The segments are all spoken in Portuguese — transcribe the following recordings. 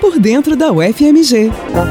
por dentro da UFMG.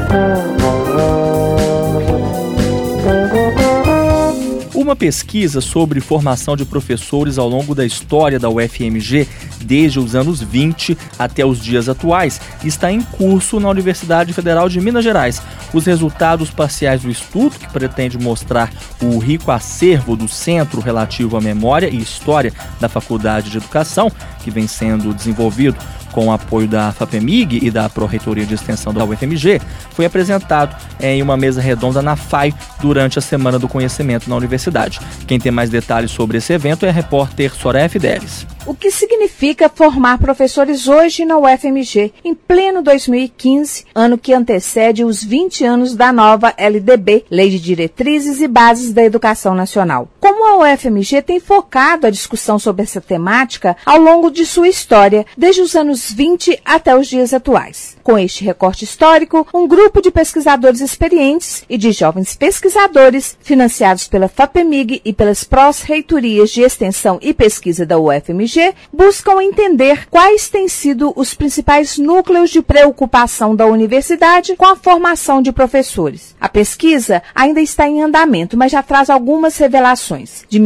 Uma pesquisa sobre formação de professores ao longo da história da UFMG, desde os anos 20 até os dias atuais, está em curso na Universidade Federal de Minas Gerais. Os resultados parciais do estudo, que pretende mostrar o rico acervo do Centro relativo à Memória e História da Faculdade de Educação, que vem sendo desenvolvido com o apoio da FAPEMIG e da Pró-Reitoria de Extensão da UFMG, foi apresentado em uma mesa redonda na FAI durante a Semana do Conhecimento na Universidade. Quem tem mais detalhes sobre esse evento é a repórter Soraya Fidelis. O que significa formar professores hoje na UFMG, em pleno 2015, ano que antecede os 20 anos da nova LDB, Lei de Diretrizes e Bases da Educação Nacional. Como a UFMG tem focado a discussão sobre essa temática ao longo de sua história, desde os anos 20 até os dias atuais. Com este recorte histórico, um grupo de pesquisadores experientes e de jovens pesquisadores, financiados pela FAPEMIG e pelas pró-reitorias de Extensão e Pesquisa da UFMG, buscam entender quais têm sido os principais núcleos de preocupação da universidade com a formação de professores. A pesquisa ainda está em andamento, mas já traz algumas revelações. De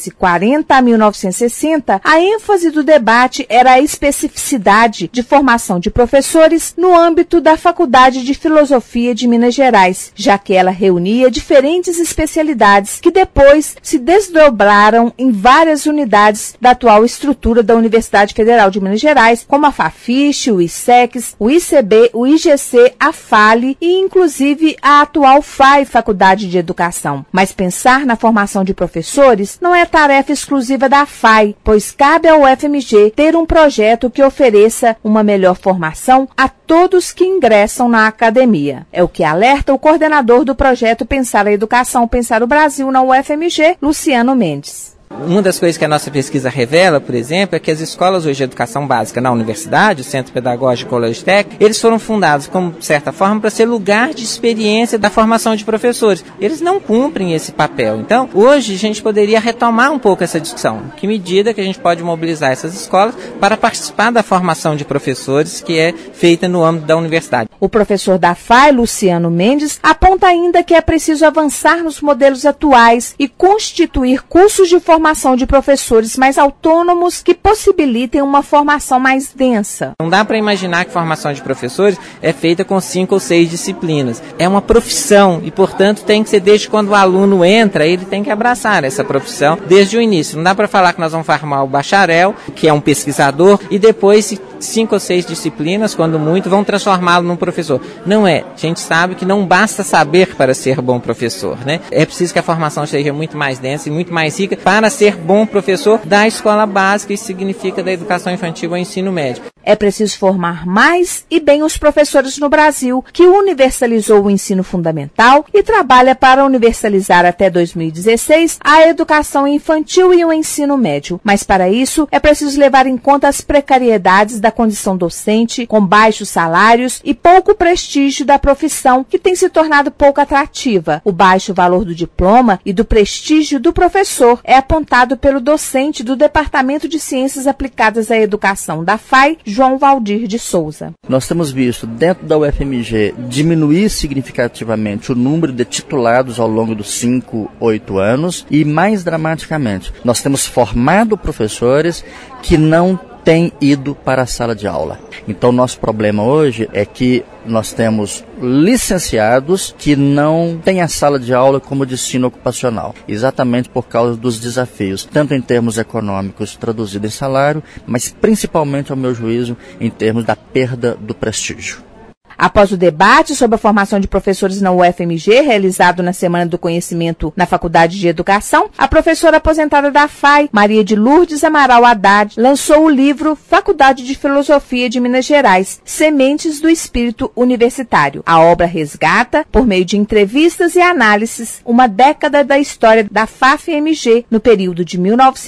1940 a 1960, a ênfase do debate era a especificidade de formação de professores no âmbito da Faculdade de Filosofia de Minas Gerais, já que ela reunia diferentes especialidades que depois se desdobraram em várias unidades da atual estrutura da Universidade Federal de Minas Gerais, como a FAFISH, o ISEX, o ICB, o IGC, a FALE e, inclusive, a atual FAI, Faculdade de Educação. Mas pensar na formação de professores não é tarefa exclusiva da FAI, pois cabe ao UFMG ter um projeto que ofereça uma melhor formação a todos que ingressam na academia. É o que alerta o coordenador do projeto Pensar a Educação, Pensar o Brasil na UFMG, Luciano Mendes. Uma das coisas que a nossa pesquisa revela, por exemplo, é que as escolas hoje de educação básica na universidade, o Centro Pedagógico e Colégio Técnico, eles foram fundados, como de certa forma, para ser lugar de experiência da formação de professores. Eles não cumprem esse papel. Então, hoje a gente poderia retomar um pouco essa discussão. Que medida que a gente pode mobilizar essas escolas para participar da formação de professores que é feita no âmbito da universidade. O professor da FAI, Luciano Mendes, aponta ainda que é preciso avançar nos modelos atuais e constituir cursos de formação de professores mais autônomos que possibilitem uma formação mais densa. Não dá para imaginar que formação de professores é feita com 5 ou 6 disciplinas. É uma profissão e, portanto, tem que ser desde quando o aluno entra, ele tem que abraçar essa profissão desde o início. Não dá para falar que nós vamos formar o bacharel, que é um pesquisador, e depois 5 ou 6 disciplinas, quando muito, vão transformá-lo num professor. Não é. A gente sabe que não basta saber para ser bom professor, né? É preciso que a formação seja muito mais densa e muito mais rica para ser bom professor da escola básica, isso significa da educação infantil ao ensino médio. É preciso formar mais e bem os professores no Brasil, que universalizou o ensino fundamental e trabalha para universalizar até 2016 a educação infantil e o ensino médio. Mas para isso é preciso levar em conta as precariedades da condição docente, com baixos salários e pouco prestígio da profissão, que tem se tornado pouco atrativa. O baixo valor do diploma e do prestígio do professor é apontado pelo docente do Departamento de Ciências Aplicadas à Educação da FAI, João Valdir de Souza. Nós temos visto dentro da UFMG diminuir significativamente o número de titulados ao longo dos 5, 8 anos e, mais dramaticamente, nós temos formado professores que não têm ido para a sala de aula. Então, nosso problema hoje é que nós temos licenciados que não têm a sala de aula como destino ocupacional, exatamente por causa dos desafios, tanto em termos econômicos, traduzido em salário, mas principalmente, ao meu juízo, em termos da perda do prestígio. Após o debate sobre a formação de professores na UFMG, realizado na Semana do Conhecimento na Faculdade de Educação, a professora aposentada da FAI, Maria de Lourdes Amaral Haddad, lançou o livro Faculdade de Filosofia de Minas Gerais, Sementes do Espírito Universitário. A obra resgata, por meio de entrevistas e análises, uma década da história da FAFMG, no período de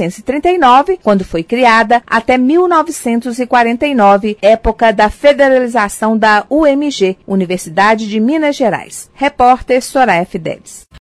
1939, quando foi criada, até 1949, época da federalização da UMG, Universidade de Minas Gerais. Repórter Soraya Fidelis.